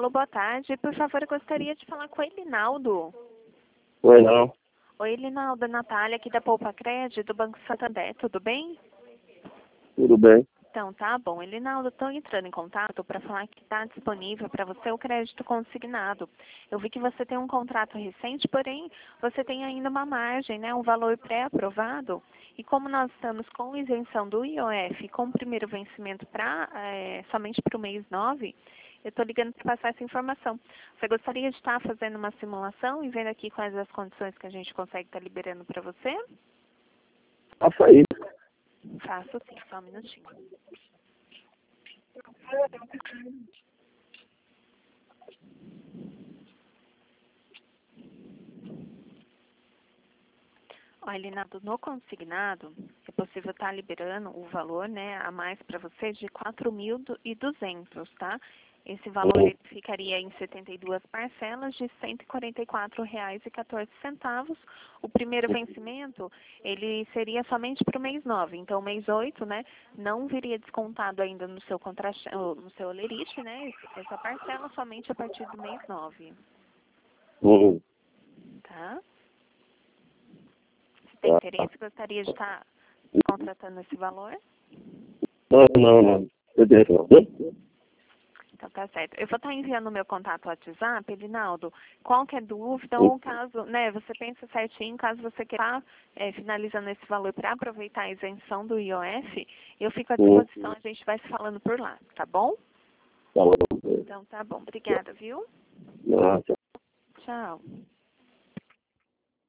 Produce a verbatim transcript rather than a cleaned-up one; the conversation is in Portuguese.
Alô, boa tarde. Por favor, eu gostaria de falar com o Elinaldo. Oi, não. Oi, Elinaldo, Natália, aqui da Poupa Crédito, do Banco Santander, tudo bem? Tudo bem? Então, tá bom. Elinaldo, estou entrando em contato para falar que está disponível para você o crédito consignado. Eu vi que você tem um contrato recente, porém, você tem ainda uma margem, né, um valor pré-aprovado. E como nós estamos com isenção do I O F com o primeiro vencimento pra, é, somente para o mês nove, eu estou ligando para passar essa informação. Você gostaria de estar fazendo uma simulação e vendo aqui quais as condições que a gente consegue estar liberando para você? Faça aí. Faço sim, só um minutinho. Olha, Elinaldo, no consignado, é possível estar liberando o valor, né, a mais para você de quatro mil e duzentos, tá? Esse valor Uhum. ele ficaria em setenta e duas parcelas de cento e quarenta e quatro reais e quatorze centavos. O primeiro vencimento, ele seria somente para o mês nove. Então, o mês oito, né, não viria descontado ainda no seu contra, no seu olerite, né, essa parcela somente a partir do mês nove. Uhum. Tá? Se tem Tá. interesse, gostaria de estar contratando esse valor? Não, não, não. Beleza. Então tá certo. Eu vou estar enviando o meu contato WhatsApp, Elinaldo. Qualquer dúvida ou caso, né, você pensa certinho, caso você queira é, finalizando esse valor para aproveitar a isenção do I O F, eu fico à Uhum. disposição, a gente vai se falando por lá, tá bom? Tá bom. Então tá bom. Obrigada, viu? Nossa. Tchau.